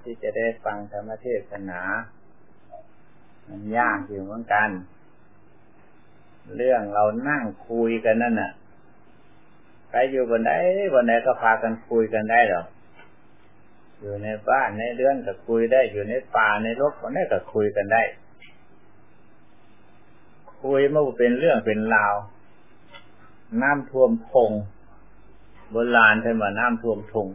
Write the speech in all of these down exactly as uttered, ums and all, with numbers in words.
ที่จะได้ฟังธรรมเทศนามันยากอยู่เหมือนกันเรื่องเรานั่งคุยกันนั่นน่ะใครอยู่บนไหนบนไหนก็พากันคุยกันได้หรอกอยู่ในบ้านในเรือนก็คุยได้อยู่ในป่าในรกบนไหนก็คุยกันได้คุยมันเป็นเรื่องเป็นราวน้ำท่วมพงโบราณท่านว่าน้ำท่วมทง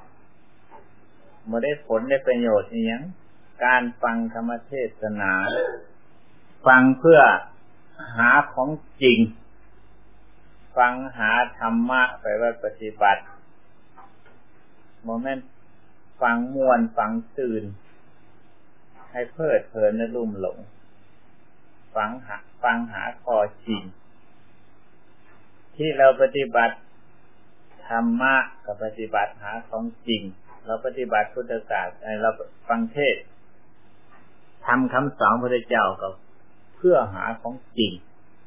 ไม่ได้ผลได้ประโยชน์อีหยังการฟังธรรมเทศนาฟังเพื่อหาของจริงฟังหาธรรมะไปไว้ปฏิบัติโมเมนต์ฟังมวนฟังตื่นให้เพลิดเพลินและลุ่มหลงฟังหาฟังหาข้อจริงที่เราปฏิบัติธรรมะกับปฏิบัติหาของจริงเราปฏิบัติพุทธศาสนาเราฟังเทศน์ทำคำสอนพระพุทธเจ้าก็เพื่อหาของจริง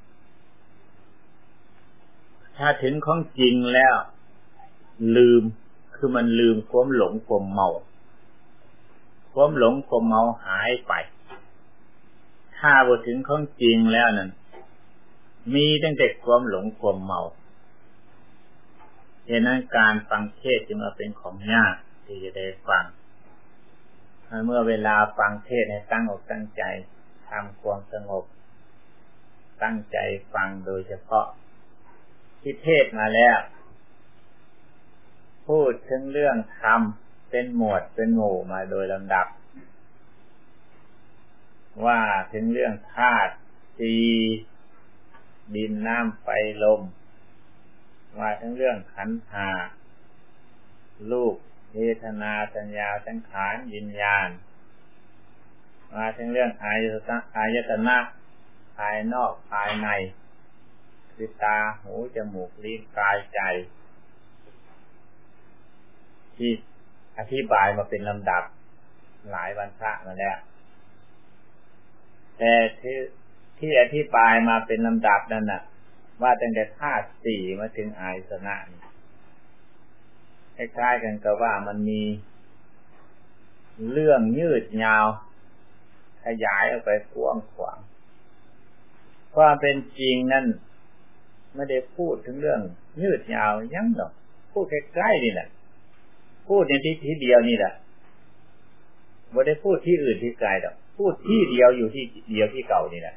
ถ้าถึงของจริงแล้วลืมคือมันลืมความหลงความเมาความหลงความเมาหายไปถ้าบ่ถึงของจริงแล้วนั่นมีตั้งแต่ความหลงความเมาฉะนั้นการฟังเทศน์จึงว่าเป็นของยากที่จะได้ฟังเมื่อเวลาฟังเทศน์ให้ตั้งอกตั้งใจทำความสงบตั้งใจฟังโดยเฉพาะที่เทศน์มาแล้วพูดถึงเรื่องธรรมเป็นหมวดเป็นหมู่มาโดยลำดับว่าถึงเรื่องธาตุสี่ดินน้ำไฟลมว่าถึงเรื่องขันธ์ห้ารูปเวทนาสัญญาสังขารวิญญาณมาถึงเรื่องอายตนะอายตนะภายนอกภายในคือตาหูจมูกลิ้นกายใจที่อธิบายมาเป็นลำดับหลายวรรษะมาแล้วแต่ที่ที่อธิบายมาเป็นลำดับนั่นน่ะว่าตั้งแต่ธาตุสี่มาถึงอายตนะคล้ายๆกันกับว่ามันมีเรื่องยืดยาวขยายออกไปกว้างขวางความเป็นจริงนั่นไม่ได้พูดถึงเรื่องยืดยาวยังหรอกพูดใกล้ๆนี่แหละพูดในที่ที่เดียวนี่แหละไม่ได้พูดที่อื่นที่ไกลหรอกพูดที่เดียวอยู่ที่เดียวที่เก่านี่แหละ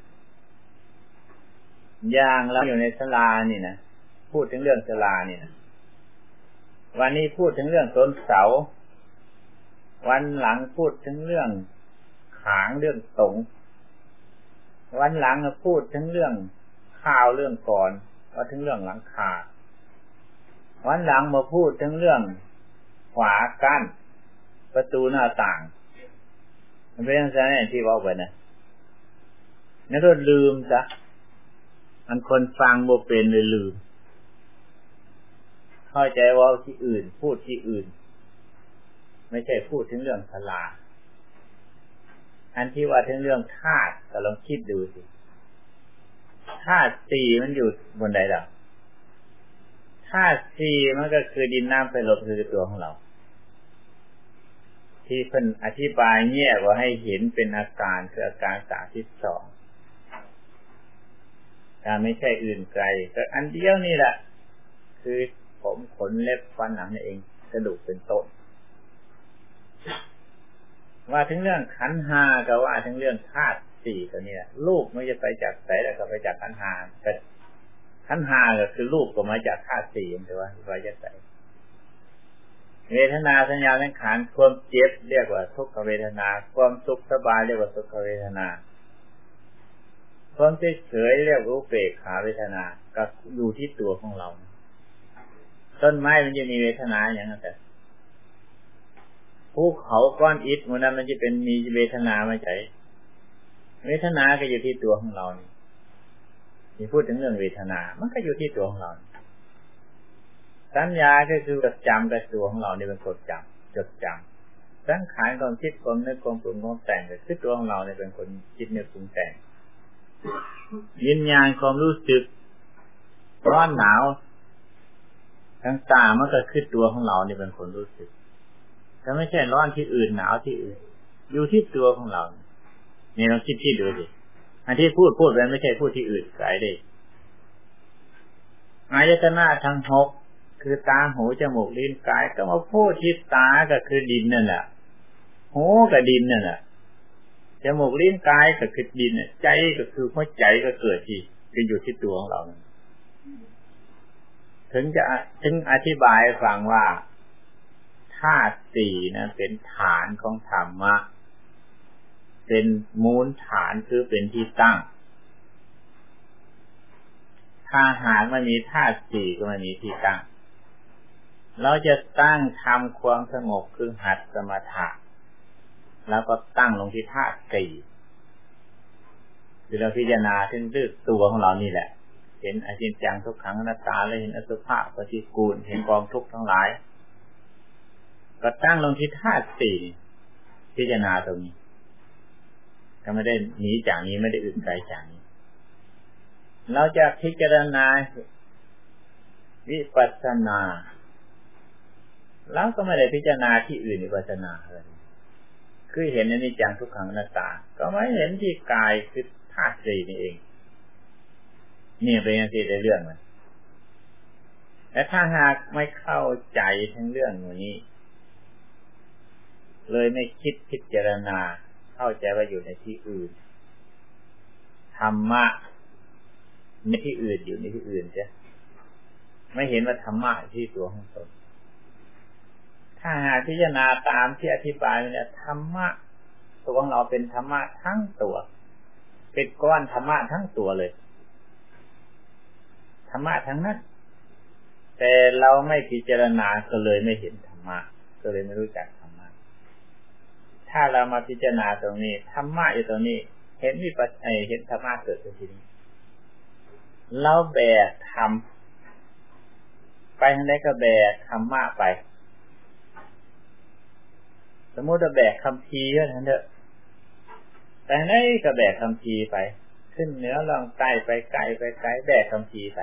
อย่างเราอยู่ในศาลานี่นะพูดถึงเรื่องศาลานี่นะวันนี้พูดถึงเรื่องต้นเสาวันหลังพูดถึงเรื่องขางเรื่องตงวันหลังพูดถึงเรื่องข้าวเรื่องก่อนว่าถึงเรื่องหลังคาวันหลังมาพูดถึงเรื่องฝากั้นประตูหน้าต่างมันเป็นอะไรที่ว่าไปนะนั่นก็ลืมซะมันคนฟังบ่เป็นเลยลืมเข้าใจว่าที่อื่นพูดที่อื่นไม่ใช่พูดถึงเรื่องศาลาอันที่ว่าถึงเรื่องธาตุก็ลองคิดดูสิธาตุสี่มันอยู่บนใดล่ะธาตุสี่มันก็คือดินน้ำไฟลมคือตัวของเราที่เพิ่นอธิบายแยกว่าให้เห็นเป็นอาการคืออาการสามสิบสองแต่ไม่ใช่อื่นไกลก็อันเดียวนี่แหละคือผมขนเล็บฟันหนังนี่เองกระดูกเป็นต้นว่าถึงเรื่องขันธ์ห้าก็ว่าถึงเรื่องธาตุสี่ตัวนี้แหละรูปไม่จะไปจากไสแล้วก็ไปจากขันธ์ห้าแต่ขันธ์ห้าก็คือรูปก็มาจากธาตุสี่แต่ว่าไปจากไสเวทนาสัญญาสังขารความเจ็บเรียกว่าทุกขเวทนาความสุขสบายเรียกว่าสุขเวทนาความเฉยๆเรียกว่าอุเบกขาเวทนาก็อยู่ที่ตัวของเราต้นไม้มันจะมีเวทนาอย่างนั้นแต่ภูเขาก้อนอิฐมันนั้นมันจะเป็นมีเวทนาไม่ใช่เวทนาก็อยู่ที่ตัวของเรานี่ที่พูดถึงเรื่องเวทนามันก็อยู่ที่ตัวของเราสัญญาก็คือจดจำกับตัวของเรานี่เป็นคนจำจดจำสังขารความคิดความนึกความปรุงความแต่งก็คือตัวของเราเนี่ยเป็นคนคิดนึกปรุงแต่งวิญญาณความรู้สึกร้อนหนาวทั้งตามันก็คือตัวของเราเนี่ยเป็นคนรู้สึกก็ไม่ใช่ร้อนที่อื่นหนาวที่อื่นอยู่ที่ตัวของเรานี่เราคิดที่ดูดิอันที่พูดพูดไปไม่ใช่พูดที่อื่นไกลดิอายตนะทั้งหกคือตาหูจมูกลิ้นกายก็มาพูดที่ตาก็คือดินนั่นแหละหูก็ดินนั่นแหละจมูกลิ้นกายก็คือดินใจก็คือหัวใจก็เกิดที่คืออยู่ที่ตัวของเราถึงจะถึงอธิบายฟังว่าธาตุสี่นั้นเป็นฐานของธรรมะเป็นมูลฐานคือเป็นที่ตั้งถ้าหากไม่มีธาตุสี่ก็ไม่มีที่ตั้งเราจะตั้งทำความสงบคือหัดสมถะแล้วก็ตั้งลงที่ธาตุสี่คือเราพิจารณาถึงเรื่องตัวของเรานี่แหละเห็นอนิจจังทุกขังอนัตตาและเห็นอสุภะปฏิกูลเห็นกองทุกข์ทั้งหลายก็ตั้งลงที่ธาตุสี่พิจารณาตรงนี้ก็ไม่ได้หนีจากนี้ไม่ได้อื่นไกลจากนี้เราจะพิจารณาวิปัสสนาแล้วก็ไม่ได้พิจารณาที่อื่นวิปัสสนาเลยคือเห็นอนิจจังทุกขังอนัตตาก็ไม่เห็นที่กายคือธาตุสี่นี่เองนี่เป็นอย่างที่ได้เรื่องมันแต่ถ้าหากไม่เข้าใจทั้งเรื่องนี้เลยไม่คิดพิจารณาเข้าใจว่าอยู่ในที่อื่นธรรมะในที่อื่นอยู่ในที่อื่นใช่ไม่เห็นว่าธรรมะที่ตัวของตนถ้าหากพิจารณาตามที่อธิบายเนี่ยธรรมะตัวของเราเป็นธรรมะทั้งตัวเป็นก้อนธรรมะทั้งตัวเลยธรรมะทั้งนั้นแต่เราไม่พิจารณาก็เลยไม่เห็นธรรมะก็เลยไม่รู้จักธรรมะถ้าเรามาพิจารณาตรงนี้ธรรมะอยู่ตรงนี้เห็นวิปัสสนาเห็นธรรมะเกิดขึ้นทีนี้เราแบกทำไปทางใดก็แบกธรรมะไปสมมติว่าแบกคำพีก็ทั้งเถอะแต่ทางใดก็แบกคำพีไปขึ้นเหนือลงใต้ไปไกลไปไกลแบกคำพีไป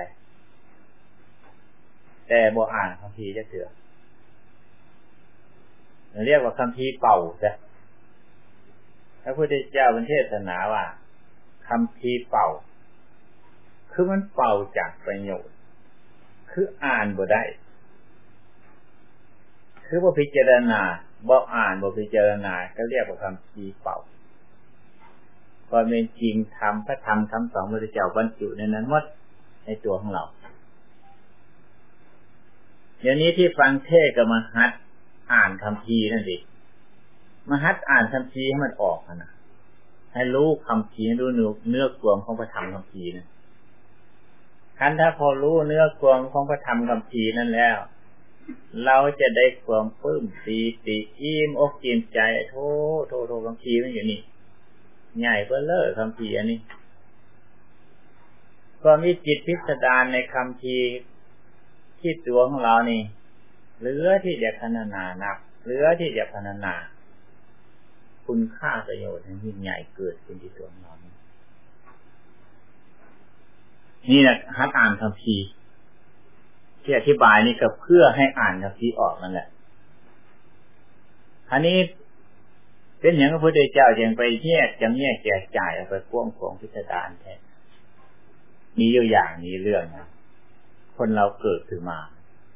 แต่บ่อ่านคำพีจะเถื่อเรียกว่าคำพีเป่าจ้ะพระพุทธเจ้าเป็นเทศนาว่าคำพีเป่าคือมันเป่าจากประโยชน์คืออ่านบ่ได้คือบ่พิจารณาบ่อ่านบ่พิจารณาก็เรียกว่าคำพีเป่าความเป็นจริงธรรมพระธรรมคำสอนพระพุทธเจ้าบรรจุในนั้นหมดในตัวของเราเดี๋ยวนี้ที่ฟังเทศน์ก็มาหัดอ่านคำพีนั่นเองมาหัดอ่านคำพีให้มันออกนะให้รู้คำพีรู้เนื้อเนื้อความของพระธรรมคำพีนะคันถ้าพอรู้เนื้อความของพระธรรมคำพีนั่นแล้วเราจะได้ความปลื้มปีติอิ่มอกอิ่มใจโธ่โธ่โธ่คำพีมันอยู่นี่ใหญ่เบ้อเร่อคำพีอันนี้ก็มีจิตพิสดารในคำพีที่ตัวของเรานี่เหลือที่จะพรรณนานับเหลือที่จะพรรณนาคุณค่าประโยชน์ที่ยิ่งใหญ่เกิดขึ้นที่ตัวของเรานี่แหละหัดอ่านคัมภีร์ที่อธิบายนี่ก็เพื่อให้อ่านคัมภีร์ออกนั่นแหละอันนี้เป็นอย่างพระพุทธเจ้าจึงไปแยกจำแยกแจกจ่ายเอาไปกว้างขวางพิสดารแท้มีอยู่อย่างนี้เรื่องนะคนเราเกิดขึ้นมา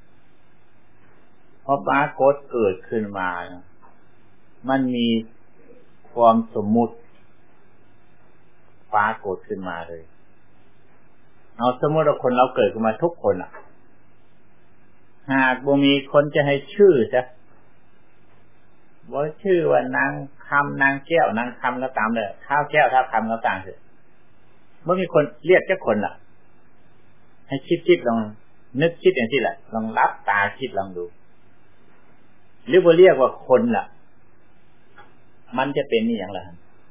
พอปรากฏเกิดขึ้นมามันมีความสมมุติปรากฏขึ้นมาเลยเอาสมมติว่าคนเราเกิดขึ้นมาทุกคนอ่ะหากบ่มีคนจะให้ชื่อจ้ะบ่ชื่อว่านางคำนางแก้วนางคำก็ตามเลยข้าวแก้วข้าวคำก็ตามเถอะบ่มีคนเรียกแค่คนล่ะให้คิดคิดลองนึกคิดอย่างที่แหละลองรับตาคิดลองดูหรือบ่เรียกว่าคนล่ะมันจะเป็นนี่อย่างไร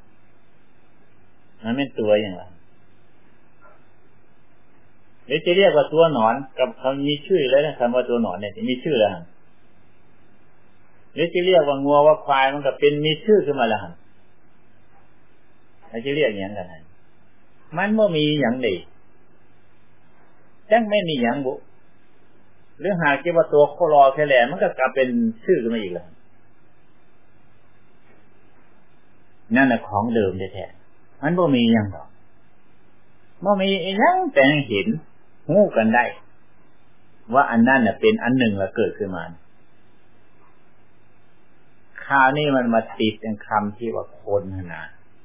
มันเป็นตัวอย่างไรหรือจะเรียกว่าตัวหนอนกับเขามีชื่อแล้วนะคำว่าตัวหนอนเนี่ยมีชื่อแล้วหรือจะเรียกว่างัวว่าควายมันก็เป็นมีชื่อขึ้นมาแล้วเขาจะเรียกอย่างไรมันไม่มีอย่างใดจังไม่มีอย่างบุหรือหากจะว่าตัวโคลอแค่แหลมันก็กลับเป็นชื่อขึ้นมาอีกแล้วนั่นแหละของเดิมแท้ๆมันบ่มีหยังดอกบ่มีอีหยังแต่เห็นฮู้กันได้ว่าอันนั้นน่ะเป็นอันหนึ่งแล้วเกิดขึ้นมาคราวนี้มันมาติดเป็นคำที่ว่าคนนะ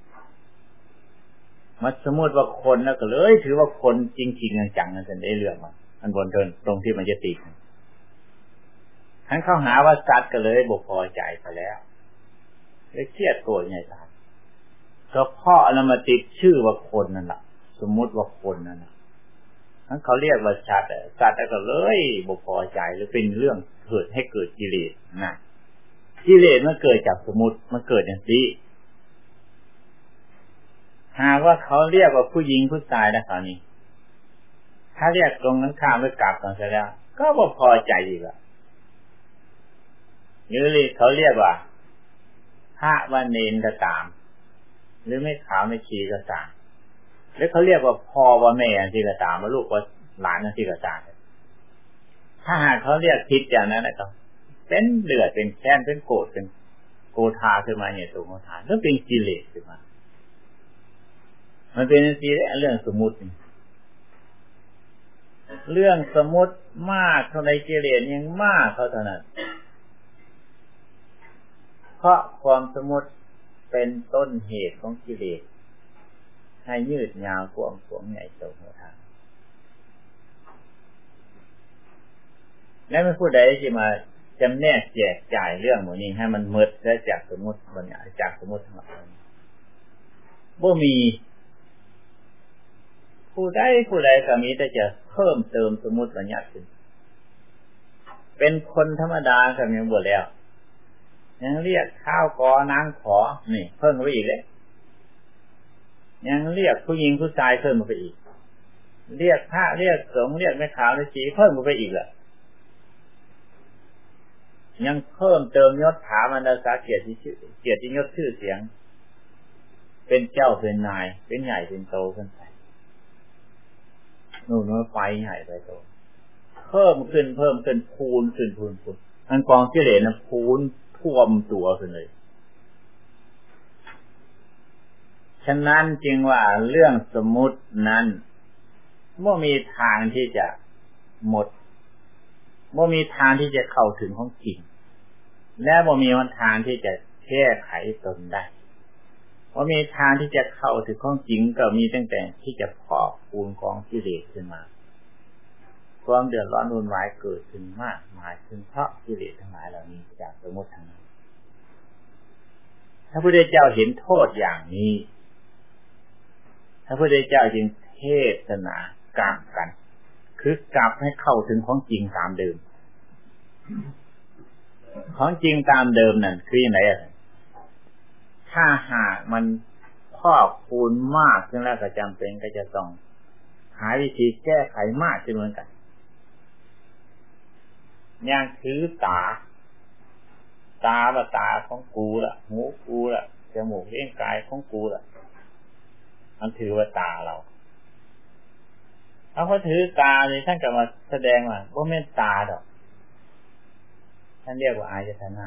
มันสมมติว่าคนแล้วก็เลยถือว่าคนจริงๆจังๆนั่นเป็นได้เรื่องมันอันบนเดินตรงที่มันจะติดทั้นเข้าหาว่าสัตว์ก็เลยบ่พอใจไปแล้วเลยเครียดตัวใหญ่ตายก็เพราะเรามาติดชื่อว่าคนนั่นแหละสมมติว่าคนนั่นแหละทั้นเขาเรียกว่าสัตว์สัตว์ก็เลยบ่พอใจหรือเป็นเรื่องเกิดให้เกิดกิเลสนะกิเลสมันเกิดจากสมมติมันเกิดอย่างนี้หากว่าเขาเรียกว่าผู้หญิงผู้ชายนะคราวนี้ถ้าเรียกตรงนั้นข้ามไปกลับกันเสร็จแล้วก็บ่พอใจอีกละหรือเขาเรียกว่าพระว่าเนนก็ตามหรือไม่ขาวไม่ชีก็ตามหรือเขาเรียกว่าพ่อว่าแม่อันที่ก็ตามว่าลูกว่าหลานอันที่ก็ตามถ้าหากเขาเรียกผิดอย่างนั้นนะครับเป็นเดือดเป็นแค้นเป็นโกรธเป็นโกธาขึ้นมาเนี่ยตัวโกธาแล้วเป็นกิเลสขึ้นมามันเป็นสีเรื่องสมมุติเรื่องสมมุติมากเท่าไรกิเลสยังมากเท่านั้นเพราะความสมมุติเป็นต้นเหตุของกิเลสให้ยืดยาวกว้างขวางใหญ่โตหัวทางและไม่ผู้ใดที่มาจำแนกแจกจ่ายเรื่องหมดนี้ให้มันหมดได้จากสมมุติบัญญัติจากสมมุติทั้งหมดบ่มีผู้ใดผู้ใดก็มีแต่จะเพิ่มเติมสมมุติบัญญัติขึ้นเป็นคนธรรมดาก็ยังบ่แล้วยังเรียกข้าวกอนางขอนี่เพิ่มไปอีกเลยยังเรียกผู้หญิงผู้ชายเพิ่มไปอีกเรียกพระเรียกสงฆ์เรียกแม่ขาวแม่ชีเพิ่มไปอีกแหละยังเพิ่มเติมยศถาบรรดาศักดิ์เกียรติชื่อเกียรติยศชื่อเสียงเป็นเจ้าเป็นนายเป็นใหญ่เป็นโตขึ้นไปนู่นนู่นไฟใหญ่ไปโตเพิ่มขึ้นเพิ่มขึ้นพูนขึ้นพูนพูนอันกองกิเลสนะพูนท่วมตัวขึ้นเลยฉะนั้นจึงว่าเรื่องสมมุตินั้นไม่มีทางที่จะหมดไม่มีทางที่จะเข้าถึงของจริงและไม่มีวันทางที่จะแก้ไขตนได้ไม่มีทางที่จะเข้าถึงของจริงก็มีตั้งแต่ที่จะพอกพูนกองกิเลสขึ้นมาความเดือดร้อนวุ่นวายเกิดขึ้นมากมายขึ้นเพราะกิเลสทั้งหลายเหล่านี้จากสมมุติทั้งนั้นถ้าพระพุทธเจ้าเห็นโทษอย่างนี้พระพุทธเจ้าจึงเทศนากลับกันคือกลับให้เข้าถึงของจริงตามเดิมของจริงตามเดิมนั่นคือยังไงอ่ะถ้าหากมันพอกพูนมากขึ้นแล้วก็จำเป็นก็จะต้องหาวิธีแก้ไขมากขึ้นเหมือนกันอย่างถือตาตาว่าตาของกูล่ะหูกูล่ะจมูกเลี้ยงกายของกูล่ะมันถือว่าตาเราเอาเขาถือตาเลยท่านก็มาแสดงว่าว่าไม่ตาดอกท่านเรียกว่าอายตนะ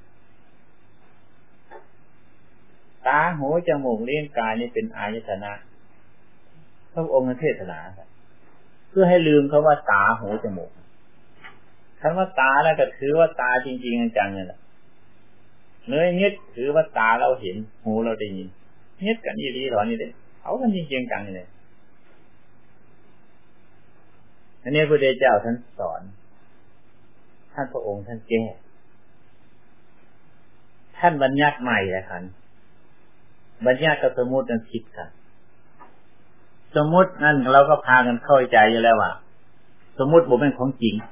ตาหูจมูกเลี้ยงกายนี่เป็นอายตนะพระองค์เทศนาเพื่อให้ลืมคำว่าตาหูจมูกคำว่าตาแล้วก็ถือว่าตาจริงๆจังๆเนี่ยแหละเนื้อยึดถือว่าตาเราเห็นหูเราได้ยินยึดกันยี่ดีหรอนี่เด้เอากันจริงๆจังเลยอันนี้พระพุทธเจ้าท่านสอนท่านพระองค์ท่านแก้ท่านบัญญัติใหม่เลยครับบัญญัติกับสมมุตินั้นผิดกันสมมุตินั่นเราก็พากันเข้าใจอยู่แล้วว่าสมมุติบ่เป็นของจริง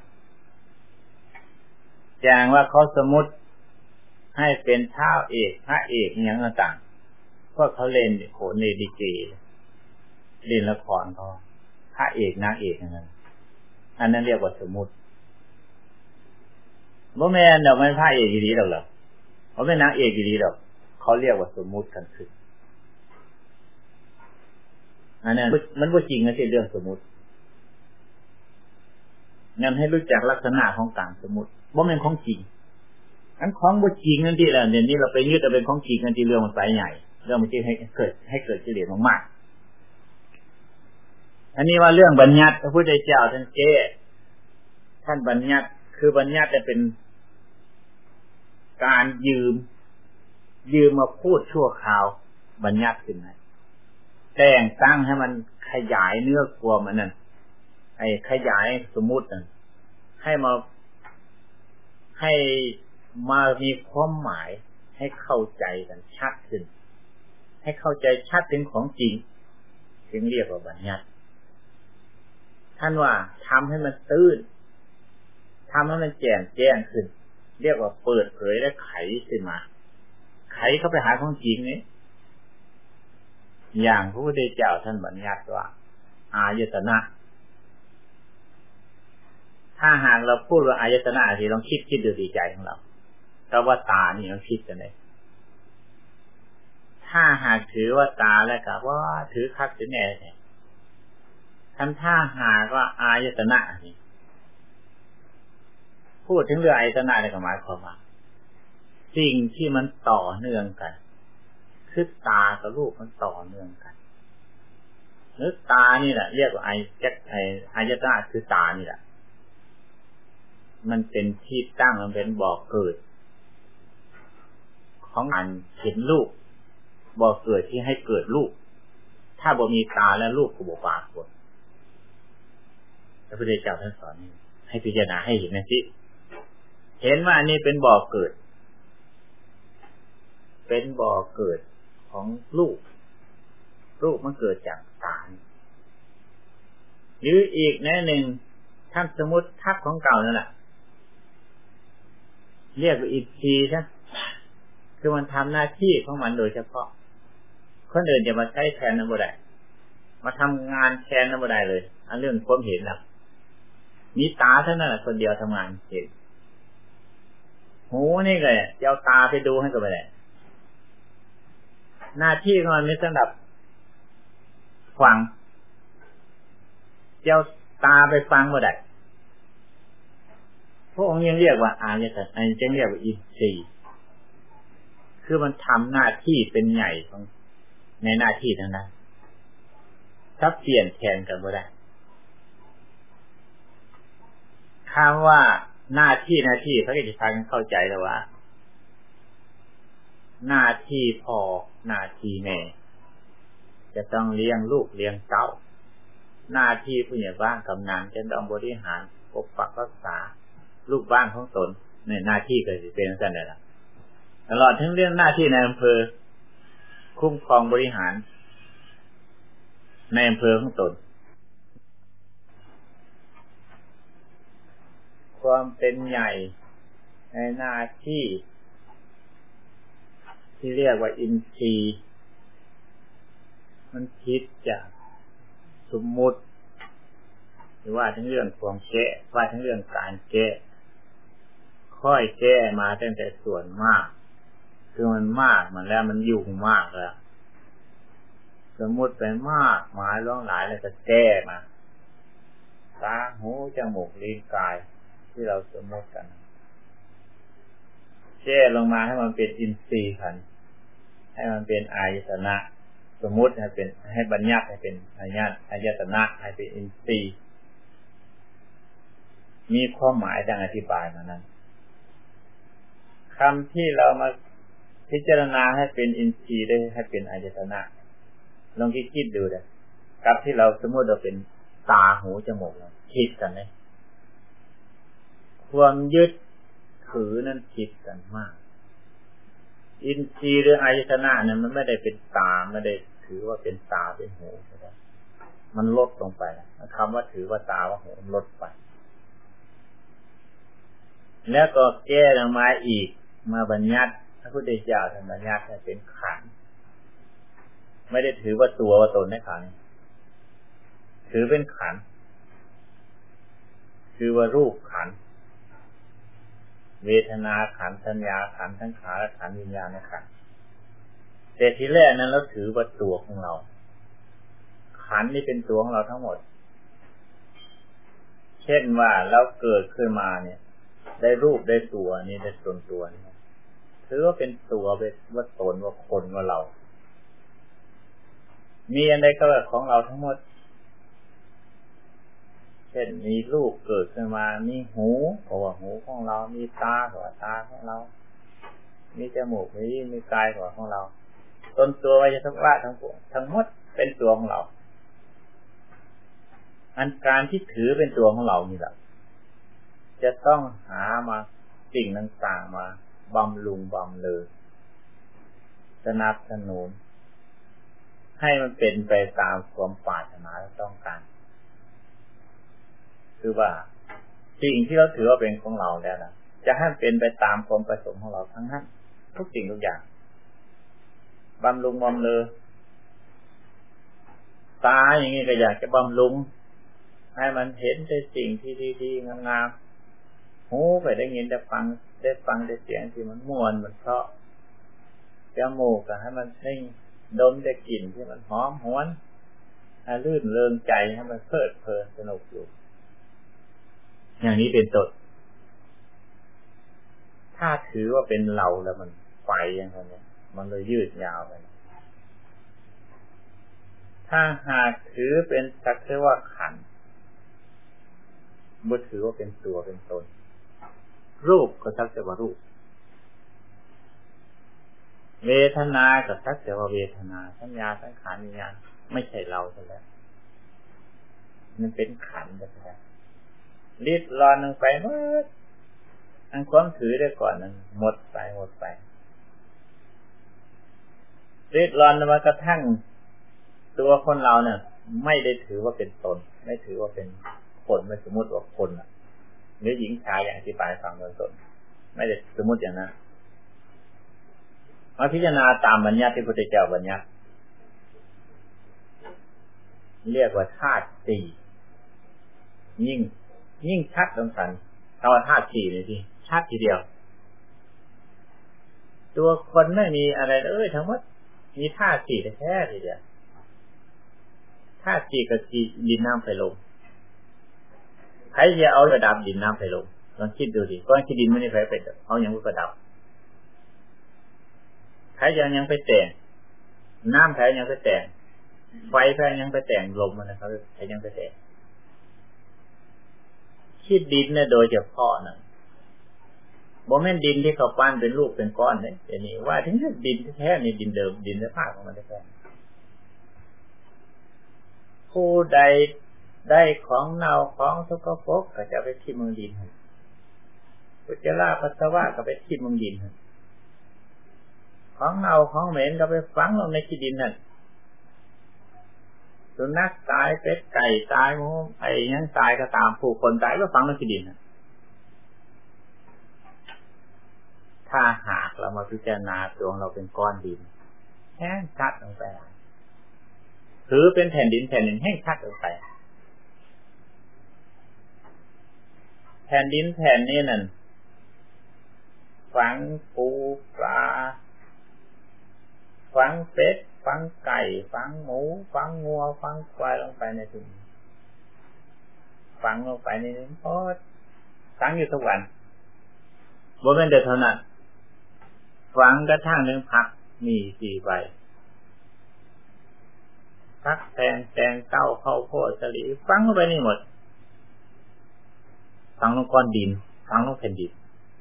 อย่างว่าเขาสมมุติให้เป็นเท้าเอกพระเอกอย่างต่างๆก็เขาเล่นโขนในดิเกเล่นละครเขาพระเอกนางเอกนั่นอันนั้นเรียกว่าสมมุติบ่แม่นดอกมันพระเอกอีหลีดอกหรอกบ่แม่นนางเอกอีหลีดอกเขาเรียกว่าสมมุติกันคืออันนั้นมันบ่จริงนะที่เรื่องสมมุติงั้นให้รู้จักลักษณะของการสมมุติบ่แม่นของจริงอันของบ่จริงนั่นที่แหละเดี๋ยวนี้เราไปยึดเอาเป็นของจริงกันที่เรื่องมันสายใหญ่เรื่องมันจึงให้เกิดให้เกิดกิเลสมากๆอันนี้ว่าเรื่องบัญญัติพระพุทธเจ้าท่านแก้ท่านบัญญัติคือบัญญัติจะเป็นการยืมยืมมาพูดชั่วคราวบัญญัติขึ้นมาแต่งตั้งให้มันขยายเนื้อความมันนั่นไอ้ขยายสมมุตินั่นให้มาให้มามีความหมายให้เข้าใจกันชัดขึ้นให้เข้าใจชัดถึงของจริงถึงเรียกว่าบัญญัติท่านว่าทำให้มันตื้นทำให้มันแจ่มแจ้งขึ้นเรียกว่าเปิดเผยและไขขึ้นมาไขเข้าไปหาของจริงนี้อย่างพระพุทธเจ้าท่านบัญญัติว่าอายตนะถ้าหากเราพูดว่าอายตนะสิลองคิดคิดดูดีใจของเราแต่ว่าตานี่เราคิดกันเลยถ้าหากถือว่าตาแล้วก็ว่าถือคักถือแน่เนี่ยท่านถ้าหากว่าอายตนะนี่พูดถึงเรื่องอายตนะเนี่ยก็หมายความว่าสิ่งที่มันต่อเนื่องกันคือตากับรูปมันต่อเนื่องกันหรือตานี่แหละเรียกว่าไอแจ็คไออายตนะคือตานี่แหละมันเป็นที่ตั้งมันเป็นบ่อเกิดของอันเห็นรูปบ่อเกิดที่ให้เกิดรูปถ้าบ่มีตาแล้วรูปก็บ่ปรากฏพระพุทธเจ้าท่านสอนให้พิจารณาให้เห็นนะสิเห็นว่าอันนี้เป็นบ่อเกิดเป็นบ่อเกิดของรูปรูปมันเกิดจากตาหรืออีกแน่หนึ่งท่านสมมติทักของเก่านั่นแหละเรียกว่าอินทรีย์ใช่คือมันทำหน้าที่ของมันโดยเฉพาะคนอื่นจะมาใช้แทนนั่นบ่ได้มาทำงานแทนนั่นบ่ได้เลยอันเรื่องความเห็นน่ะมีตาเท่านั้นแหละคนเดียวทำงานเห็นหูนี่ก็จะเอาตาไปดูให้ก็ไม่ได้หน้าที่ของมันไม่สำหรับฟังเจ้าตาไปฟังบ่ได้พระองค์ยังเรียกว่าอายตนะจึงเรียกว่าอินทรีย์คือมันทำหน้าที่เป็นใหญ่ของในหน้าที่ทั้งนั้นถ้าเปลี่ยนแทนกันบ่ได้คำว่าหน้าที่หน้าที่เขาจะพากันเข้าใจแล้วว่าหน้าที่พ่อหน้าที่แม่จะต้องเลี้ยงลูกเลี้ยงเต้าหน้าที่ผู้ใหญ่บ้านกำนันจะต้องบริหารปกปักรักษาลูกบ้านของตนในหน้าที่ก็จะเป็นเหมือนกันแหละตลอดทั้งเรื่องหน้าที่ในอำเภอคุ้มครองบริหารในอำเภอของตนความเป็นใหญ่ในหน้าที่ที่เรียกว่าอินทรีย์มันคิดจากสมมุติหรือว่าทั้งเรื่องความแก้ว่าทั้งเรื่องการแก้ค่อยแก้มาตั้งแต่ส่วนมากคือมันมากมันแล้วมันยุ่งมากแล้วสมมุติไปมากหมายร้องหลายแล้วก็แก้มาตาหูจมูกลิ้นกายที่เราสมมติกันแก้ลงมาให้มันเป็นอินทรีย์ขันธ์ให้มันเป็นอายตนะสมมติให้เป็นให้บัญญัติให้เป็นอายตอายตนะให้เป็นอินทรีย์มีความหมายดังอธิบายมานั้นคำที่เรามาพิจารณาให้เป็นอินทรีย์ได้ให้เป็นอายตนะลองคิดดูเลยกับที่เราสมมติเราเป็นตาหูจมูกคิดกันเลยความยึดถือนั้นคิดกันมากอินทรีย์หรืออายตนะเนี่ยมันไม่ได้เป็นตาไม่ได้ถือว่าเป็นตาเป็นหูมันลดลงไปคำว่าถือว่าตาว่าหูลดไปแล้วก็แก้ลงมาอีกมาบัญญัติพระพุทธเจ้าท่านบัญญัติให้เป็นขันธ์ไม่ได้ถือว่าตัวว่าตนในขันธ์ถือเป็นขันธ์คือว่ารูปขันธ์เวทนาขันธ์สัญญาขันธ์สังขารขันธ์วิญญาณขันธ์แต่ทีแรกนั้นเราถือว่าตัวของเราขันธ์นี่เป็นตัวของเราทั้งหมดเช่นว่าเราเกิดขึ้นมาเนี่ยได้รูปได้ตัวนี่ได้ตนตัวนี่ถือว่าเป็นตัวเป็นว่าตนว่าคนว่าเรามีอะไรก็ของเราทั้งหมดเช่นมีลูกเกิดขึ้นมามีหูก็ว่าหูของเรามีตาก็ว่าตาของเรามีจมูกมีลิ้นมีกายก็ว่าของเราต้นตัววัยทั้งละทั้งปวงทั้งหมดเป็นตัวของเราอันการที่ถือเป็นตัวของเรานี่แหละจะต้องหามาสิ่งต่างๆมาบำรุงบำเรอสนับสนุนให้มันเป็นไปตามความปรารถนาและต้องการคือว่าสิ่งที่เราถือว่าเป็นของเราแล้วนะจะให้เป็นไปตามความประสงค์ของเราทั้งนั้นทุกสิ่งทุกอย่างบำรุงบำเรอตาอย่างนี้ก็อยากจะบำรุงให้มันเห็นแต่สิ่งที่ดีๆงามๆหูไปได้ยินได้ฟังได้ฟังได้เสียงที่มันม่วนมันเพราะจมูกก็ให้มันได้ดมได้กลิ่นที่มันหอมหวนให้ลื่นเริงใจให้มันเพลิดเพลินสนุกอยู่อย่างนี้เป็นต้นถ้าถือว่าเป็นเราแล้วมันไปอย่างนี้มันเลยยืดยาวไปถ้าหากถือเป็นสักแต่ว่าขันธ์บ่ถือว่าเป็นตัวเป็นตนรูปก็สักแต่ว่ารูปเวทนาก็สักแต่ว่าเวทนาสัญญาสังขารวิญญาณไม่ใช่เราซะแล้วมันเป็นขันธ์ไปแล้วรีดรอนลงไปหมดอันความถือได้ก่อนนั้นหมดไปหมดไปรีดรอนมากระทั่งตัวคนเราเนี่ยไม่ได้ถือว่าเป็นตนไม่ถือว่าเป็นคนไม่สมมติว่าคนหรือหญิงชายอย่างที่ปลายฟังเบื้องต้นไม่ได้สมมติอย่างนั้นมาพิจารณาตามบัญญัติที่พระพุทธเจ้าบัญญัติเรียกว่าธาตุสี่ยิ่งยิ่งชัดสำคัญคำว่าธาตุสี่เลยทีชัดทีเดียวตัวคนไม่มีอะไรเลยทั้งหมดมีธาตุสี่แท้ๆทีเดียวธาตุสี่กับดินน้ำไฟลมใครจะเอาระดับดินน้ำไฟลมลองคิดดูดิก้อนขี้ดินไม่ได้ไฟเป็นเอาอย่างไปประดับใครจะยังไปแต่งน้ำใครยังไปแต่งไฟใครยังไปแต่งลมมันนะครับใครยังไปแต่งคิดดินเนี่ยโดยเฉพาะน่ะบ่แม่นดินที่เขาปั้นเป็นรูปเป็นก้อนเนี่ยเดี๋ยวนี้ว่าถึงดินแท้ๆนี่ดินเดิมดินสภาพของมันแท้ๆผู้ใดได้ของเน่าของสกปรกก็จะไปทิ้งลงดินอุจจาระปัสสาวะก็ไปทิ้งลงดินของเน่าของเหม็นก็ไปฝังลงในขี้ดินนั่นสุนัขตายเป็ดไก่ตายหมูไอ้ยังตายก็ตามผู้คนตายก็ฝังลงขี้ดินถ้าหากเรามาพิจารณาตัวเราเป็นก้อนดินแห้งชัดลงไปถือเป็นแผ่นดินแผ่นหนึ่งแห้งชัดลงไปแผ่นดินแผ่นนี้นั่นฝังปูปลาฝังเป็ดฝังไก่ฝังหมูฝังงัวฝังควายลงไปในถุงฝังลงไปในนี้โอ้ฝังอยู่ทุกวันบ่แม่นเด็ดเท่านั้นฝังกระทั่งหนึ่งผักมีสี่ใบผักแตงแตงเต้าข้าวโพดสลีฝังลงไปนี่หมดฝังลงก้อนดินฝังลงแผ่นดิน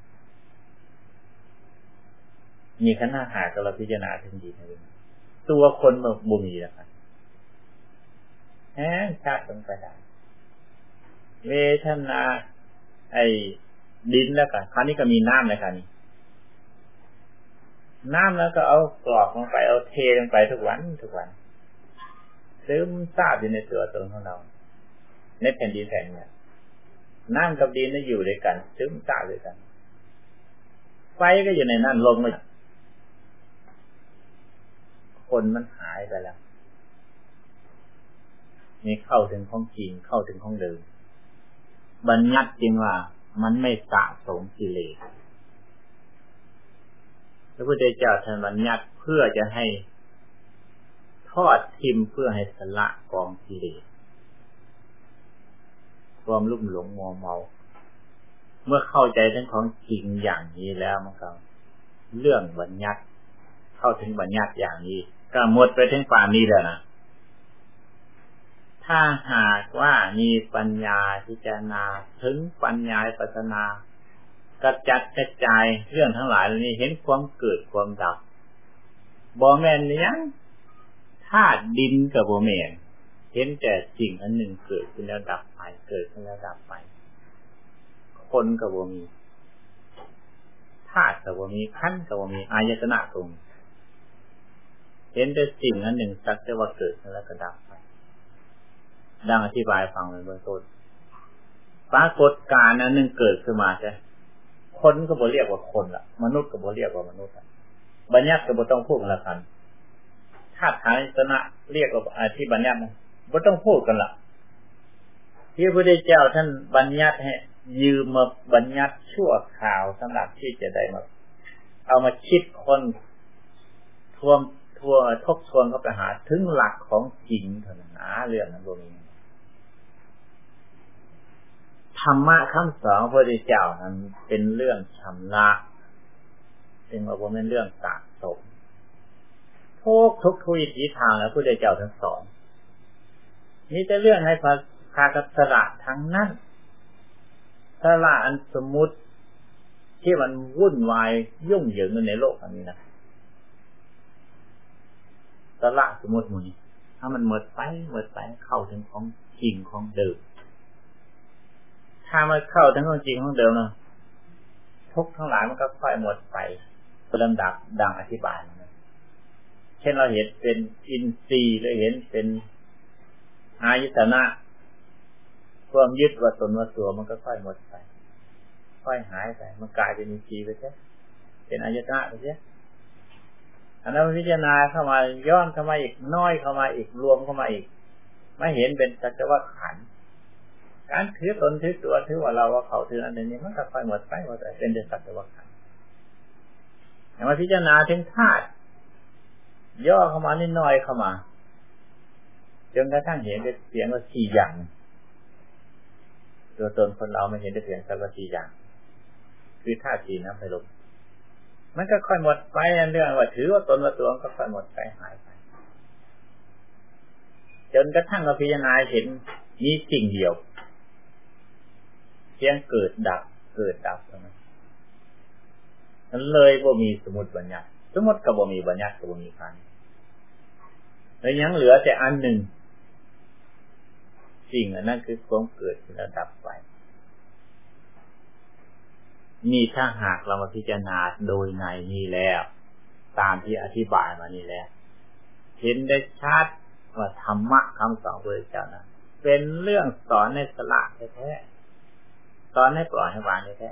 มีขนาดหากเราพิจารณาถึงดินตัวคนมันบ่มีแล้วครับแห้งชัดลงไปได้เวทนาไอ้ดินแล้วกันคราวนี้ก็มีน้ำเลยค่ะนี่น้ำแล้วก็เอากรอกลงไปเอาเทลงไปทุกวันทุกวันซึมซาบอยู่ในตัวตนของเราในแผ่นดินแผ่นนี้น้ำกับดินนี่อยู่ด้วยกันซึมซาบด้วยกันไฟก็อยู่ในนั้นลมมันคนมันหายไปแล้วนี่เข้าถึงของจริงเข้าถึงของเดิมบัญญัติจริงว่ามันไม่สะสมกิเลสพระพุทธเจ้าท่านบัญญัติเพื่อจะให้ทอดทิ่มเพื่อให้สละกองกิเลสความลุ่มหลงมัวเมาเมื่อเข้าใจทั้งของจริงอย่างนี้แล้วมันก็เรื่องบัญญัติเข้าถึงบัญญัติอย่างนี้ก็หมดไปทั้งป่านนี้แล้วนะถ้าหากว่ามีปัญญาพิจารณาถึงปัญญาปัสนากระจัดกระจายเรื่องทั้งหลายเหล่านี้เห็นความเกิดความดับบ่แม่นนี่ยังธาตุดินกับบ่แม่นเห็นแต่สิ่งอันหนึ่งเกิดขึ้นแล้วดับไปเกิดขึ้นแล้วดับไปคนกับบ่มีธาตุกับบ่มีขันธ์กับบ่มีอายตนะตรงเห็นแต่สิ่งอันหนึ่งสักแต่ว่าเกิดขึ้นแล้วก็ดับไปดังอธิบายฟังในเบื้องต้นปรากฏการณ์อันหนึ่งเกิดขึ้นมาใช่คนก็บ่เรียกว่าคนละมนุษย์ก็บ่เรียกว่ามนุษย์บัญญัติก็บ่ต้องพูดกันละกันธาตุขันธ์นะเรียกว่าอาที่บัญญัติบ่ต้องพูดกันละที่พระพุทธเจ้าท่านบัญญัติให้ยืมมาบัญญัติชั่วคราวสำหรับที่จะได้มาเอามาคิดคนทวมทั่วทบทวนเข้าไปหาถึงหลักของจริงเท่านั้นนะเรื่องนั้นบ่มีธรรมะคำสอนพระพุทธเจ้านั้นเป็นเรื่องชำระเป็นว่าบ่แม่นเรื่องสะสมทุกทุกทุกวิถีทางแล้วพระพุทธเจ้าท่านสอนนี่จะเรื่องให้พาพากับสละทั้งนั้นสละอันสมมุติที่มันวุ่นวายยุ่งเหยิงในโลกอันนี้นะสละสมมุติหมู่นี้ถ้ามันหมดไปหมดไปเข้าถึงของจริงของเดิมถ้ามันเข้าถึงของจริงของเดิมเนาะทุกทั้งหลายมันก็ค่อยหมดไปเป็นลำดับดังอธิบายนะเช่นเราเห็นเป็นอินทรีย์หรือเห็นเป็นอายตนะความยึดว่าตนว่าตัวมันก็ค่อยหมดไปค่อยหายไปมันกลายเป็นอินทรีย์ไปใช่เป็นอายตนะไปใช่อันนั้นพิจารณาเข้ามาย้อนเข้ามาอีกน้อยเข้ามาอีกรวมเข้ามาอีกไม่เห็นเป็นสักแต่ว่าขันธ์การถือตนถือตัวถือว่าเราว่าเขาถืออันนี้มันก็ค่อยหมดไปหมดไปเป็นแต่สักแต่ว่าขันธ์อย่างมาพิจารณาถึงธาตุย่อเข้ามานิดหน่อยเข้ามาจนกระทั่งเห็นเป็นเสียงว่าสี่อย่างตัวตนคนเราไม่เห็นได้เพียงแค่ว่าสี่อย่างคือธาตุสี่น้ำไฟลมมันก็ค่อยหมดไปเรื่องว่าถือว่าตนว่าตัวก็ค่อยหมดไปหายไปจนกระทั่งเราพิจารณาเห็นมีสิ่งเดียวเพียงเกิดดับเกิดดับเท่านั้นนั้นเลยว่ามีสมุติบัญญัติสมมติก็บ่มีบัญญัติก็บ่มีขันธ์แล้วยังเหลือแต่อันหนึ่งสิ่งอันนั้นคือความเกิดแล้วดับไปนี่ถ้าหากเรามาพิจารณาโดยในนี้แล้วตามที่อธิบายมานี่แล้วเห็นได้ชัดว่าธรรมะคำสอนพระพุทธเจ้านะเป็นเรื่องสอนในสละแท้ๆสอนให้ปล่อยให้วางแท้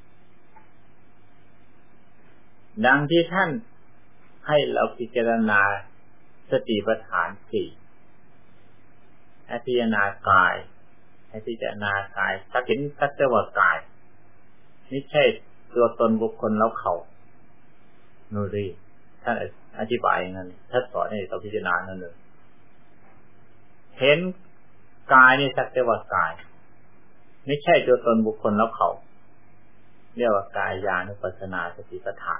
ๆดังที่ท่านให้เราพิจารณาสติปัฏฐานสี่ให้พิจารณากายให้พิจารณากายถ้าเห็นสักแต่ว่ากายไม่ใช่ตัวตนบุคคลแล้วเขาโนรีท่านอธิบายอย่างนั้นท่านสอนให้เราพิจารณานั่นเลยเห็นกายนี่สักแต่ว่ากายไม่ใช่ตัวตนบุคคลแล้วเขาเรียกว่ากายญาณุปัสสนาสติปัฏฐาน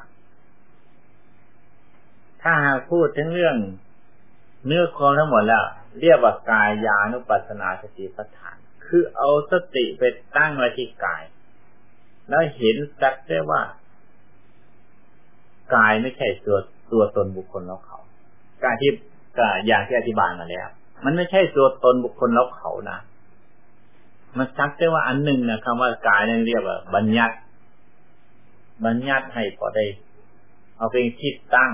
ถ้าหากพูดถึงเรื่องเนื้อความทั้งหมดแล้วเรียกว่ากายญาณุปัสสนาสติปัฏฐานคือเอาสติไปตั้งไว้ที่กายแล้วเห็นสักแต่ว่ากายไม่ใช่ตัวตัวตนบุคคลแล้วเขาการที่อย่างที่อธิบายมาแล้วมันไม่ใช่ตัวตนบุคคลแล้วเขานะมันสักแต่ว่าอันหนึ่งนะคำว่ากายนั่นเรียกว่าบัญญัติบัญญัติให้พอได้เอาเป็นที่ตั้ง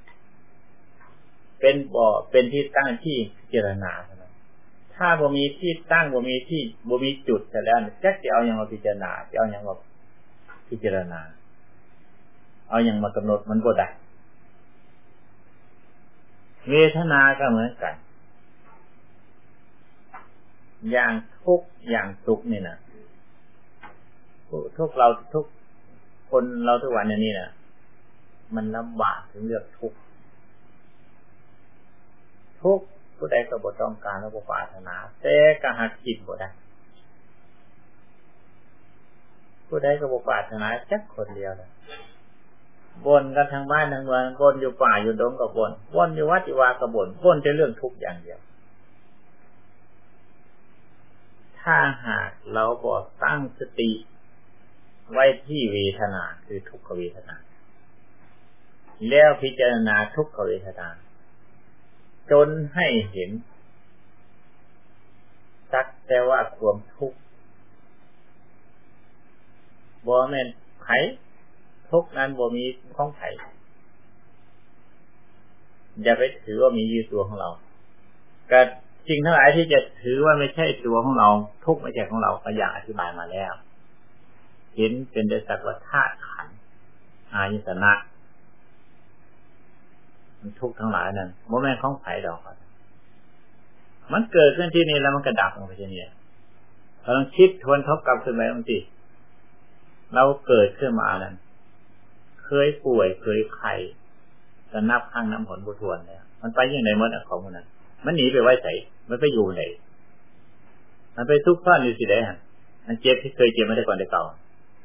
เป็นบ่อเป็นที่ตั้งที่พิจารณาเท่านั้นถ้าบ่มีที่ตั้งบ่มีที่บ่มีจุดแต่แล้วจะจะเอาอย่างมาพิจารณาจะเอาอย่างมาพิจารณาเอาอย่างมากำหนดมันบ่ได้เวทนาก็เหมือนกันอย่างทุกอย่างสุขนี่นะทุกเราทุกคนเราทุกวันนี้นะมันลำบากถึงเรื่องทุกทุกผู้ใดก็บ่ต้องการและบ่ปรารถนาแต่ก็หักคิดบ่ได้ผู้ใดก็บ่ปรารถนาจักคนเดียวนะบ่นกันทางบ้านทางเมืองบ่นอยู่ป่าอยู่ดงก็บ่นบ่นอยู่วัดอยู่วาก็บ่นบ่นแต่เรื่องทุกข์อย่างเดียวถ้าหากเราบ่ตั้งสติไว้ที่เวทนาคือทุกขเวทนาแล้วพิจารณาทุกขเวทนาจนให้เห็นสักแต่ว่าความทุกข์บ่แม่นไผทุกข์นั้นบ่มีของไผอย่าไปถือว่ามีอยู่ตัวของเราก็สิ่งทั้งหลายที่จะถือว่าไม่ใช่ตัวของเราทุกข์ไม่ใช่ของเราก็อย่างอธิบายมาแล้วเห็นเป็นแต่สักว่าธาตุขันธ์อายตนะมันทุกข์ทั้งหลายนั้นบ่แม่นของไผดอกมันเกิดขึ้นที่นี่แล้วมันก็ดับลงไปที่นี่เราต้องคิดทวนทบกลับขึ้นไปบางทีเราเกิดขึ้นมานั้นเคยป่วยเคยไข้จะนับข้างน้ำผลบุทวนเนี่ยมันไปยังไงหมดอ่ะของมันนั้นมันหนีไปไว้ไสมันไปอยู่ไหนมันไปทุกข์ซ่อนอยู่สิได้ฮะมันเจ็บที่เคยเจ็บมาได้ก่อนได้เก่า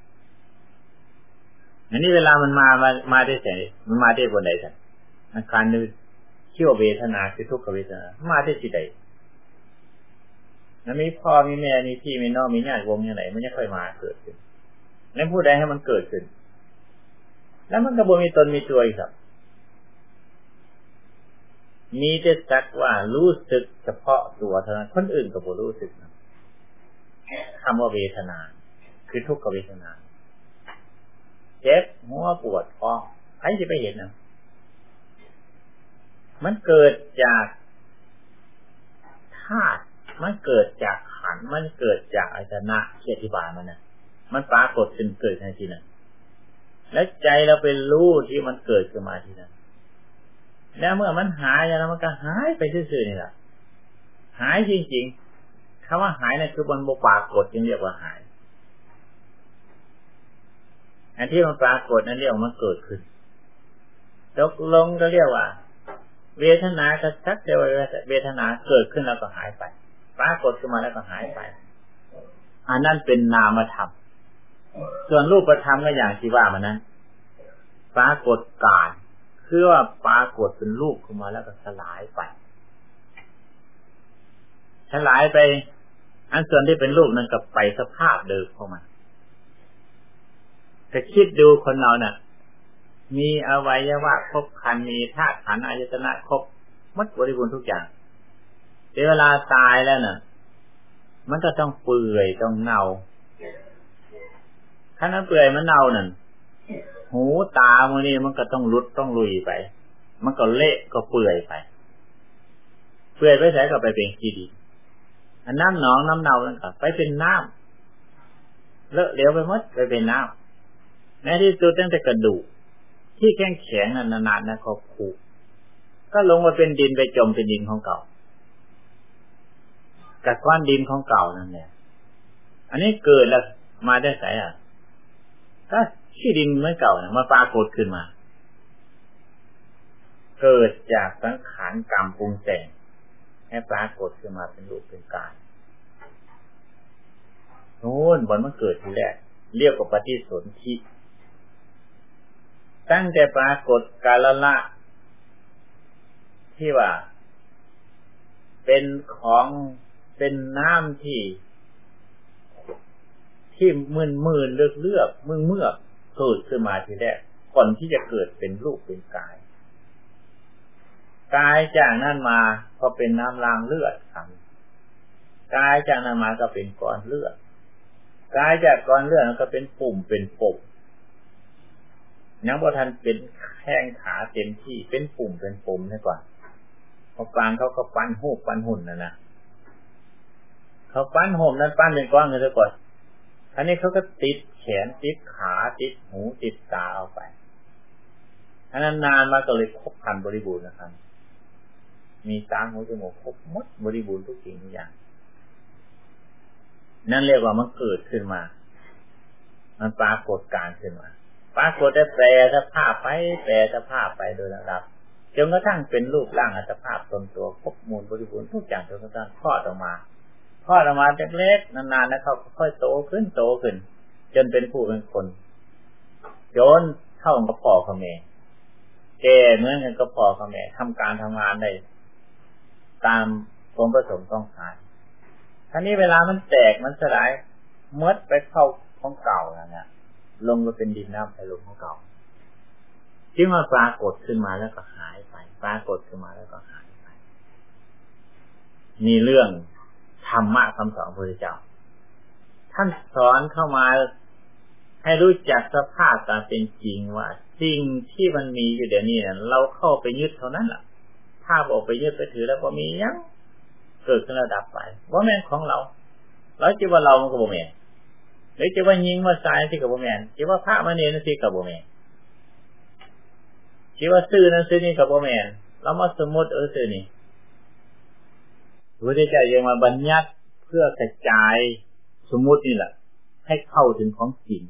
อันนี้เวลามันมามามาได้ไสมันมาได้บนไหนกันอาการนึกเขี่ยวเวทนาคือทุกขเวทนามาได้สิได้มันมีพ่อมีแม่มีพี่มีน้องมีญาติวงอย่างไรมันจะค่อยมาเกิดขึ้นแล้วผู้ใดให้มันเกิดขึ้นแล้วมันก็บ่มีตนมีตัวอีกครับมีแต่สักว่ารู้สึกเฉพาะตัวเท่านั้นคนอื่นก็บ่รู้สึกนะคำว่าเวทนาคือทุกขเวทนาเจ็บหัวปวดท้องใครจะไปเห็นนะมันเกิดจากธาตุมันเกิดจากขันธ์มันเกิดจากอายตนะที่อธิบายมันนะมันปรากฏขึ้นเกิดในที่นั้นแล้วใจเราเป็นรู้ที่มันเกิดขึ้นมาที่นั้นแล้วเมื่อมันหายแล้วมันก็หายไปซื่อๆนี่แหละหายจริงๆคำว่าหายนั่นคือบนบปรากฏจึงเรียกว่าหายอันที่มันปรากฏนั้นเรียกว่ามันเกิดขึ้นตกลงก็เรียกว่าเวทนากระชักแต่ว่าเวทนาเกิดขึ้นแล้วก็หายไปปรากฏขึ้นมาแล้วก็หายไปอันนั้นเป็นนามธรรมส่วนรูปธรรมก็อย่างที่ว่ามันนั้นปรากฏการคือว่าปรากฏเป็นรูปขึ้นมาแล้วก็สลายไปสลายไปอันส่วนที่เป็นรูปนั้นก็ไปสภาพเดิมของมันแต่คิดดูคนเราเนี่ยมีอวัยวะครบครันมีธาตุขันธ์อายตนะครบหมดบริบูรณ์ทุกอย่างแต่เวลาตายแล้วน่ะมันก็ต้องเปื่อยต้องเน่าถ้านั้นเปื่อยมันเน่านั่นหูตามันนี่มันก็ต้องรุดต้องลุยไปมันก็เละก็เปื่อยไปเปื่อยไปใส่ก็ไปเป็นขี้ดินอันน้ำหนองน้ำเน่านั่นก็ไปเป็นน้ำเลอะเหลวไปหมดไปเป็นน้ำในที่สุดตั้งแต่กระดูกที่แข็งแข็งนานๆนะเขาผุก็ลงมาเป็นดินไปจมเป็นดินของเก่ากับก้อนดินของเก่านั่นแหละอันนี้เกิดแล้วมาได้ไสอ่ะก็ขี้ดินเมื่อเก่าเนี่ยมาปรากฏขึ้นมาเกิดจากสังขารกรรมปรุงแต่งให้ปรากฏขึ้นมาเป็นรูปเป็นกายโน่นบนมันเกิดทีแรกเรียกว่าปฏิสนธิตั้งแต่ปรากฏกาลละที่ว่าเป็นของเป็นน้ำที่ที่มืนมืนเลือกเลือกมึงเมื่อเกิดขึ้นมาทีแรกก่อนที่จะเกิดเป็นรูปเป็นกายกายจากนั้นมาก็เป็นน้ำรางเลือดครับกายจากนั้นมาก็เป็นก้อนเลือดกายจากก้อนเลือดก็เป็นปุ่มเป็นปุ่มยังพอทันเป็นแข้งขาเต็มที่เป็นปุ่มเป็นปุ่มให้ก่อนพอปานเขาก็ปั้นหูปั้นหุ่นนะนะเขาปั้นห่มนั้นปั้นเป็นก้อนเลยซะก่อนอันนี้เขาก็ติดแขนติดขาติดหูติดตาเอาไปอันนั้นนานมาก็เลยครบครันบริบูรณ์นะครับมีตาหูจมูกครบหมดบริบูรณ์ทุกสิ่งทุกอย่างนั่นเรียกว่ามันเกิดขึ้นมามันปรากฏการขึ้นมาปรากฏแต่แปรสภาพไปแปรสภาพไปโดยลำดับจนกระทั่งเป็นรูปร่างอัตภาพตนตัวครบมูลบริบูรณ์ทุกอย่างจนกระทั่งคลอดออกมาคลอดออกมาเล็กๆนานๆแล้วเขาค่อยโตขึ้นโตขึ้นจนเป็นผู้เป็นคนจนเท่ากับพ่อกับแม่แก่เหมือนกันกับพ่อกับแม่ทำการทำงานได้ตามความประสงค์ต้องการท่านี้เวลามันแตกมันสลายมดไปเข้าของเก่าแล้วเนี่ยลงมาเป็นดินน้ำไปลงของเก่าที่มาปรากฏขึ้นมาแล้วก็หายไปปรากฏขึ้นมาแล้วก็หายไปมีเรื่องธรรมะคำสอนพระพุทธเจ้าท่านสอนเข้ามาให้รู้จักสภาพตามเป็นจริงว่าสิ่งที่มันมีอยู่เดี๋ยวนี้เราเข้าไปยึดเท่านั้นแหละถ้าบอกไปยึดไปถือแล้วก็มียังเกิดขึ้นระดับไปว่าแม่นของเราแล้วจะว่าเรามันก็บ่แม่นหรือจะว่ายิงว่าตายที่กับบ่แม่นจะว่าพระมาเนรที่กับบ่แม่นจะว่าซื้อนั่นซื้อนี่กับบ่แม่นเรามาสมมติเออซื้อนี่พระพุทธเจ้ายังมาบัญญัติเพื่อกระจายสมมตินี่แหละให้เข้าถึงของจริง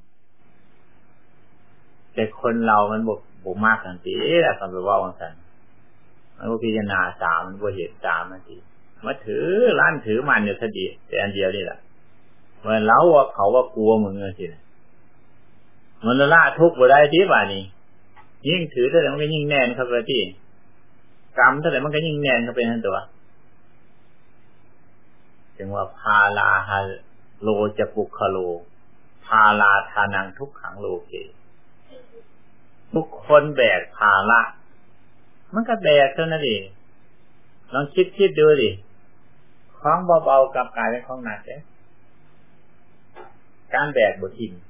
แต่คนเรามันบ่บ่มากกันสิแหละคำว่าว่าซั่นมันบ่พิจารณาตามมันบ่เห็นตามมันสิมาถือร้านถือมันอยู่ซะดีแต่อันเดียวนี่แหละเมื่อเราว่าเขาว่ากลัวมึงจังซี่น่ะมันละทุกข์บ่ได้ที่ว่านี่ยิ่งถือเท่าไหร่มันก็ยิ่งแน่นเข้าไปที่กรรมเท่าไหร่มันก็ยิ่งแน่นเข้าไปทั้งตัวจึงว่าพาลาหะโลจะปุคโลพาลาทานังทุกขังโลเกทุกคนแบกภาระมันก็แบกเท่านั้นเองลองคิดคิดดูดิของเบาๆกับกลายเป็นของหนักเลยการแบกบ่ทิ้ง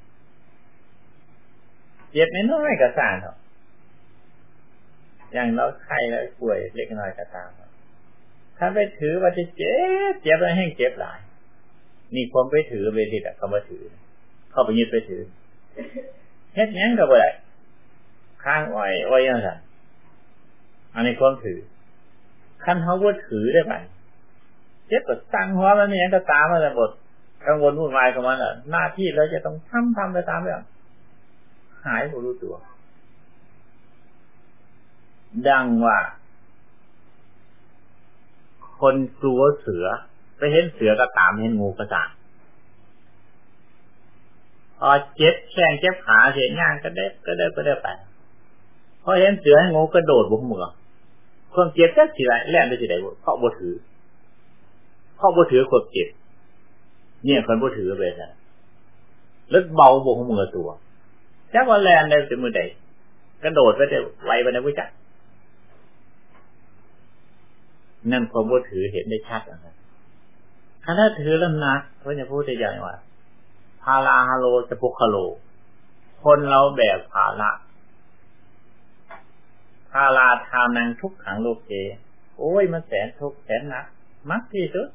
เจ็บน้อยๆก็ซ่านเถอะอย่างเราไข้แล้วป่วยเล็กน้อยก็ตามถ้าไปถือว่าจะเจ็บเจ็บแล้วแห้งเจ็บหลายนี่ความไปถือเวทีแต่เขามาถือเข้าไปยึดไปถือเฮ็ดหยังก็บ่ได้ข้างอ้อยอ้อยอย่างนั้นอันนี้ความถือคันเฮาบ่ถือได้ป่ะเจ็บก็ตั้งหัวมันมีหยังก็ตามมาแต่บทกังวลวุ่นวายกับมันน่ะหน้าที่เราจะต้องทำทำไปตามเรื่องหายบ่รู้ตัวดังว่าคนกลัวเสือไปเห็นเสือก็ตามเห็นงูก็ตามพอเจ็บแข้งเจ็บขาเสียย่างก็ได้ก็ได้ก็ได้ไปพอเห็นเสืองูกระโดดบนมือความเจ็บจักสิไรแล่นได้สิไดบ่เพราะบ่ถือเพราะบ่ถือความเจ็บเนี่ยคนบ่ถือไปซะแล้วเบาบ่ของมือตัวจักว่าแล่นได้สิมื้อใดกระโดดไปได้ไวปานใดบ่จักนั่นความบ่ถือเห็นได้ชัดนะครับถ้าถือแล้วหนักพระจะพูดได้อย่างว่าพาลาฮาโลจะปุคโลคนเราแบกภาระพาลาทานังทุกขังโลเกโอ้ยมันแสนทุกข์แสนหนักมักที่สุด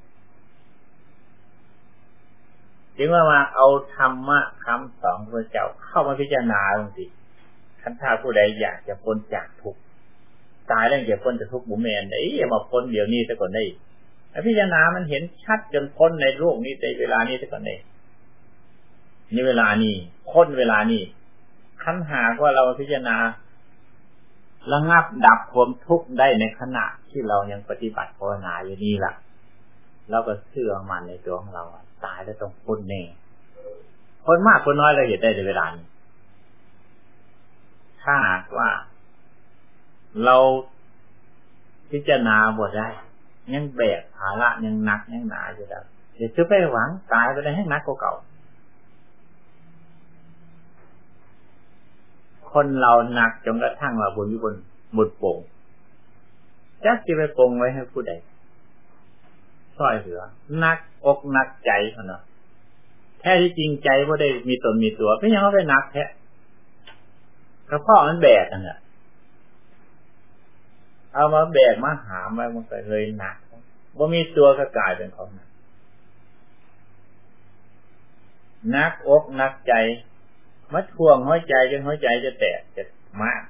จึงว่ามาเอาธรรมะคำสอนพระเจ้าเข้ามาพิจารณาลงสิคันถ้าผู้ใดอยากจะพ้นจากทุกข์ตายแล้วจะพ้นจากทุกข์บุแมนได้อย่ามาพ้นเดี๋ยวนี้ซะก่อนได้พิจารณามันเห็นชัดจนพ้นในโลกนี้ในเวลานี้ซะก่อนได้ในเวลานี้พ้นเวลานี้คันหากว่าเราพิจารณาระงับดับความทุกข์ได้ในขณะที่เรายังปฏิบัติภาวนาอยู่นี่ล่ะเราก็เชื่อมันในตัวของเราตายแล้วต้องพ้นแน่พ้นมากพ้นน้อยเราเห็นได้ในเวลานี้ถ้าหากว่าเราพิจารณาบ่ได้ยังแบกภาระยังหนักยังหนาอยู่แล้วเดี๋ยวจะไปหวังตายไปได้ให้หนักกว่าเก่าคนเราหนักจนกระทั่งว่าบนอยู่บนบนโป่งจักสิไปโป่งไว้ให้ผู้ใดซ้อยเหลือหนักอกหนักใจเนาะแท้ที่จริงใจบ่ได้มีตนมีตัวไม่ยังเอาไปหนักแท้กระเพาะมันแบกกันน่ะเอามาแบกมาหามไว้มันก็เลยหนักบ่มีตัวก็กลายเป็นของหนักหนักอกหนักใจมัดท่วงหัวใจจนหัวใจจะแตกจะมาก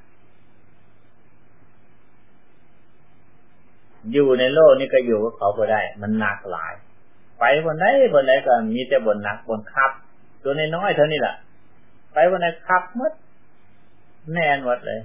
อยู่ในโลกนี้ก็อยู่กับเขาบ่ได้มันหนักหลายไปบนไหนบนไหนก็มีแต่บนหนักบนคับตัวน้อยๆเท่านี้แหละไปบนไหนคับหมดแน่นหมดเลย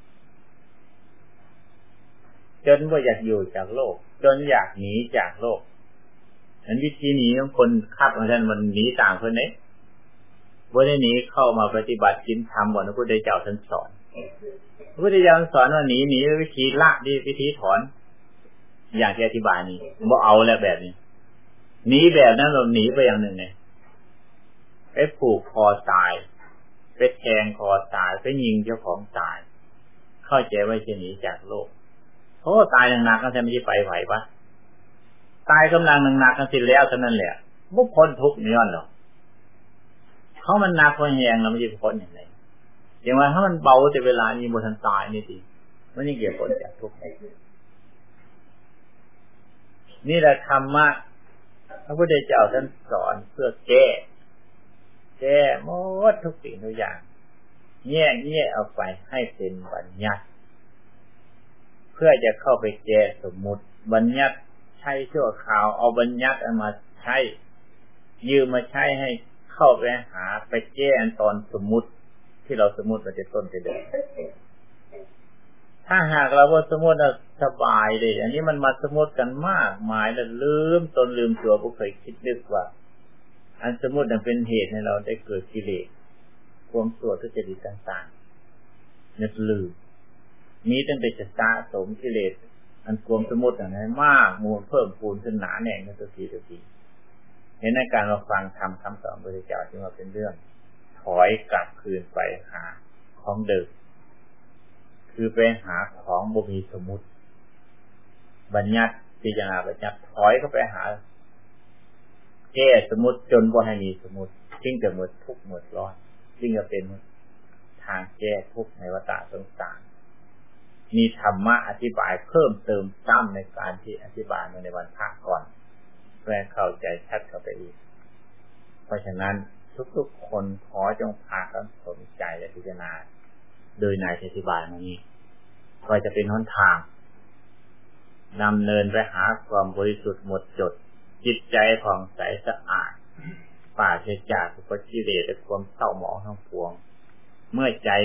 จนว่าอยากอยู่จากโลกจนอยากหนีจากโลกอันวิธีหนีของคนคับของท่านมันหนีต่างคนนี้ว่าได้หนีเข้ามาปฏิบัติศีลธรรมบ่พระพุทธเจ้าท่านสอนพระพุทธเจ้าสอนว่าหนีหนีวิธีละดีวิธีถอนอย่างที่อธิบายนี้บ่เอาแล้วแบบนี้หนีแบบนั้นเราหนีไปอย่างหนึ่งไงไปผูกคอตายไปแทงคอตายไปยิงเจ้าของตายเข้าใจว่าจะหนีจากโลกโอ้ตายหนักๆก็จะไม่ไปไหวปะตายกำลังหนักๆกันสิแล้วเท่านั้นแหละบุคคลทุกข์ย้อนหรอกเขามันหนักพอแหงเราไม่ใช่พ้นอย่างไรอย่างว่าถ้ามันเบาแต่เวลานี้บนทันตายนี่สิมันยังเกี่ยวผลจากทุกข์นี่แหละธรรมะพระพุทธเจ้าท่านสอนเพื่อแก้แก้หมดทุกสิ่งทุกอย่างแยกแยกเอาไปให้เป็นบัญญัติเพื่อจะเข้าไปแก้สมมุติบัญญัติใช้ชั่วคราวเอาบัญญัติเอามาใช้ยืมมาใช้ให้เข้าไปหาไปแก้ตอนสมมุติที่เราสมมุติมาจะต้นจะเดินถ้าหากเราว่าสมมุติเราสบายเลยอันนี้มันมาสมมุติกันมากมายแล้วลืมตนลืมตัวผู้เคยคิดลึกว่าอันสมมุตินั้นเป็นเหตุให้เราได้เกิดกิเลสความชั่วทุจริตต่างๆนึกลืมมีตั้งแต่จะสะสมกิเลสอันความสมมุตินั้นมากมูลเพิ่มพูนขึ้นหนาแน่นในตัวทีตัวทีเห็นในการเราฟังธรรมคำสอนพระพุทธเจ้าที่ว่าเป็นเรื่องถอยกลับคืนไปหาของเดิมคือไปหาของบ่มีสมมุติบัญญัติพิจารณาบัญญัติถอยเข้าไปหาแก้สมมุติจนบ่ให้มีสมมุติจึงจะหมดทุกข์หมดร้อนจึงจะเป็นทางแก้ทุกข์ในวัฏสงสารมีธรรมะอธิบายเพิ่มเติมซ้ำในการที่อธิบายในวันพระก่อนเพื่อเข้าใจชัดเข้าไปอีกเพราะฉะนั้นทุกๆคนขอจงพากันสนใจและพิจารณาโดยนายอธิบายมานี้ก็จะเป็นหนทางดำเนินไปหาความบริสุทธิ์หมดจดจิตใจผ่องใสสะอาดปราศจากอุปกิเลสและความเศร้าหมองทั้งปวงเมื่อใจ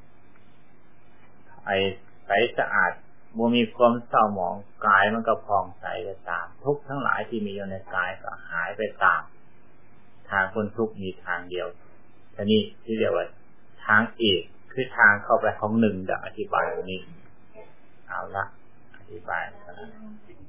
ไอใสสะอาดบ่มีความเศร้าหมองกายมันก็ผ่องใสไปตามทุกข์ทั้งหลายที่มีอยู่ในกายก็หายไปตามทางคนทุกข์มีทางเดียวทีนี้ที่เรียกว่าทางเอกคือทางเข้าไปของหนึ่งดังอธิบายตรงนี้เอาละอธิบาย